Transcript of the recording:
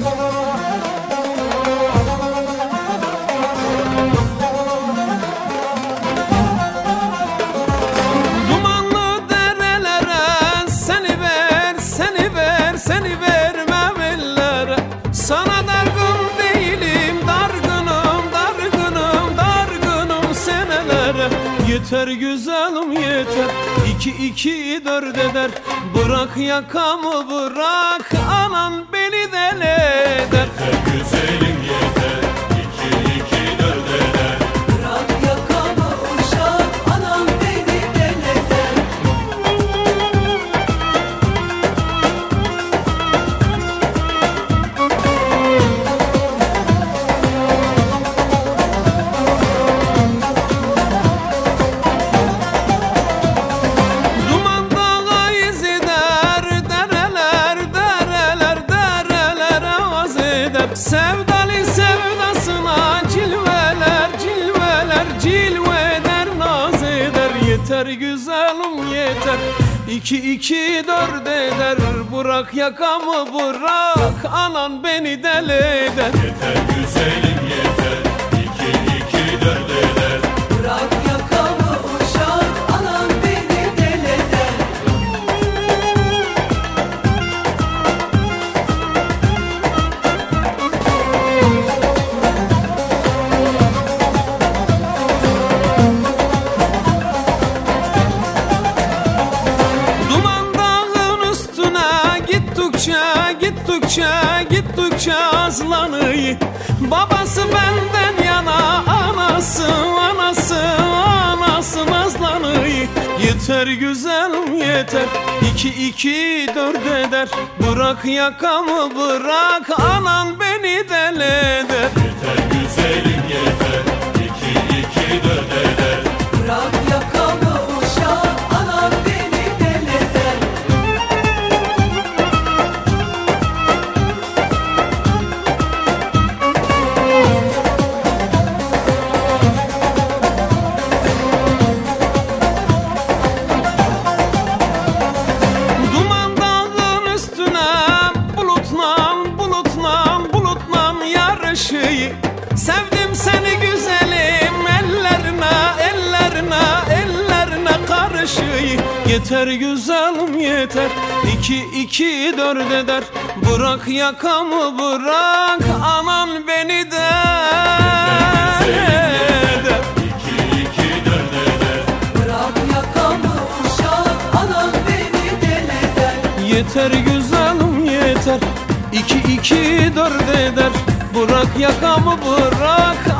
Dumanlı derelere seni ver, seni ver, seni vermem ellere. Sana dargın değilim, dargınım, dargınım, dargınım senelere. Yeter güzelim yeter, iki dört eder. Bırak yakamı bırak, anan beni deli eder. Yeter güzelim yeter, iki dört eder. Bırak yakamı uşak, anam beni deli eder. Duman dağa iz eder, dereler, dereler, dereler avaz eder. Sevdalı sevdasına cilveler, cilveler, cilve eder, naz eder. Yeter güzelim yeter, iki dört eder. Bırak yakamı bırak, anan beni deli eder. Yeter güzelim yeter, iki dört eder. Bırak yakamı uşak, anam beni deli eder. Duman dağın üstüne gittikçe azlanıyor. Babası benden yana, anası nazlanıyor. Yeter güzelim yeter, iki dört eder. Bırak yakamı bırak, anan beni deli eder. Yeter güzelim yeter, iki dört eder. Bırak yakamı uşak, anam beni deli eder. Duman dağın üstüne bulutla yarışı. Sevdim seni güzelim, ellerine karışı. Yeter güzelim yeter, iki dört eder. Bırak yakamı bırak, anan beni de eder. İki dört eder. Bırak yakamı uşak, anam beni deli eder. Yeter güzelim yeter, iki dört eder. Bırak yakamı bırak,